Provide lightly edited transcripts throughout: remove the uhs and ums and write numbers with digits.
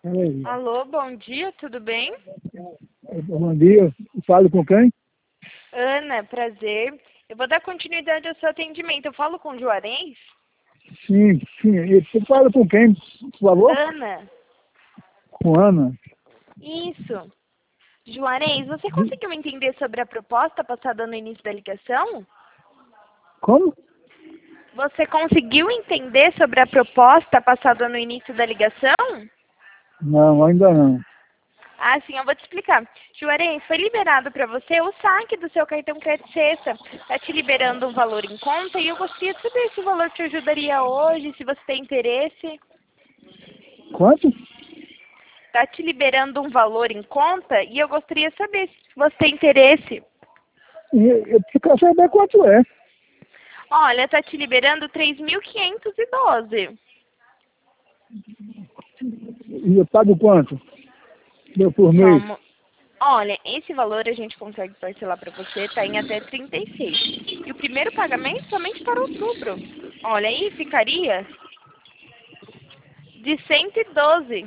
Peraí. Alô, bom dia, tudo bem? Bom dia. Falo com quem? Ana, prazer. Eu vou dar continuidade ao seu atendimento. Eu falo com o Juarez? Sim, sim. E você fala com quem, por favor? Ana, Com Ana. isso. Juarez, você conseguiu entender sobre a proposta passada no início da ligação? Como? Você conseguiu entender sobre a proposta passada no início da ligação? Não, ainda não. Ah, sim, eu vou te explicar. Juarez, foi liberado para você o saque do seu cartão Crédito Sexta. Está te liberando um valor em conta e eu gostaria de saber se o valor te ajudaria hoje, se você tem interesse. Quanto? Está te liberando um valor em conta e eu gostaria de saber se você tem interesse. Eu quero saber quanto é. Olha, está te liberando 3.512. E eu pago quanto? Deu por mês? Somos... Olha, esse valor a gente consegue parcelar para você, está em até 36. E o primeiro pagamento somente para outubro. Olha, aí ficaria de 112.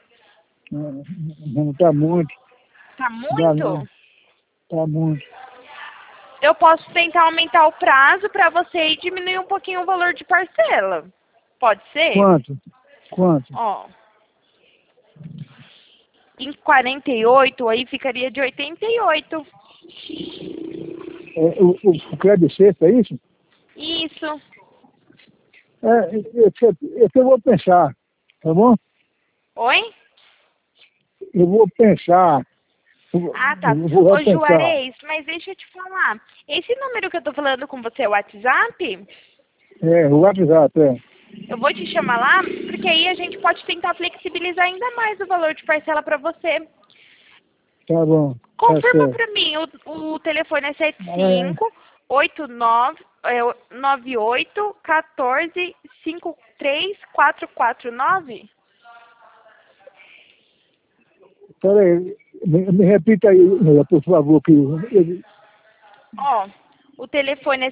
Não tá muito. Tá Dá não. muito? Tá muito. Eu posso tentar aumentar o prazo para você e diminuir um pouquinho o valor de parcela. Pode ser? Quanto? Quanto? Ó, em 48, aí ficaria de 88. O crédito sexta, é isso? Isso. Eu vou pensar, tá bom? Oi? Eu vou pensar. Ah, tá. Eu vou Ô, pensar. Juarez, mas deixa eu te falar. Esse número que eu tô falando com você é o WhatsApp? O WhatsApp, Eu vou te chamar lá, porque aí a gente pode tentar flexibilizar ainda mais o valor de parcela para você. Tá bom, tá Confirma certo. para mim, o telefone é É, 75899814534449? peraí, me repita aí, por favor, que Ó, o telefone é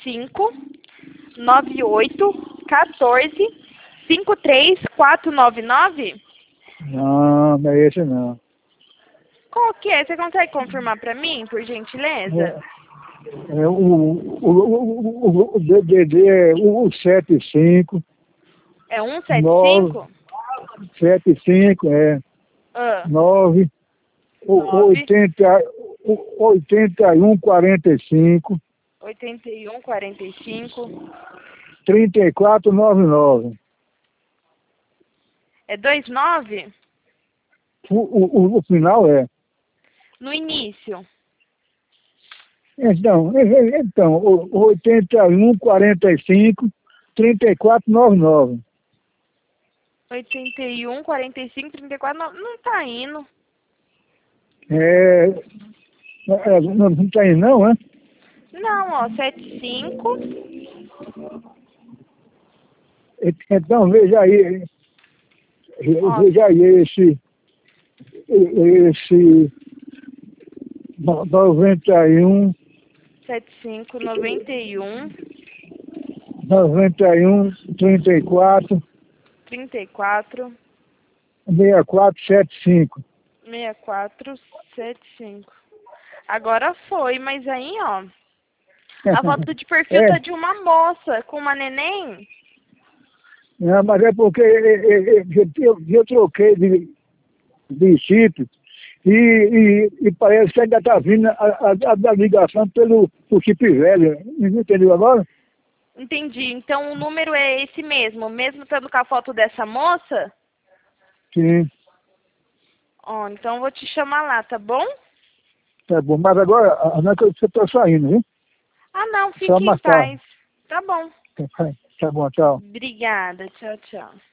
759814534499? não, não é esse não. Qual que é? Você consegue confirmar para mim, por gentileza? O DDD é o 75 É 9 175? 75 Ah, 9 9 81 45 8145. 3499. É 29? O final é. No início. Então, 81 45 3499. 814534. Não tá indo. Não tem não, é? Não, ó, 75. Então veja aí, Ó, veja aí esse 91, 7591 91, 34, 34 6475. 6475. Agora foi, mas aí, ó, a foto de perfil É, tá de uma moça com uma neném. não, mas é porque eu troquei de chip e parece que ainda está vindo a ligação pelo chip velho. Entendeu agora? Entendi. Então o número é esse mesmo, mesmo estando com a foto dessa moça? Sim, Ó, então eu vou te chamar lá, tá bom? tá bom. Mas agora, não é que você está saindo, viu? Ah, não, Só fique em mais tarde. paz. Tá bom. Tá bom, tchau. Obrigada. Tchau, tchau.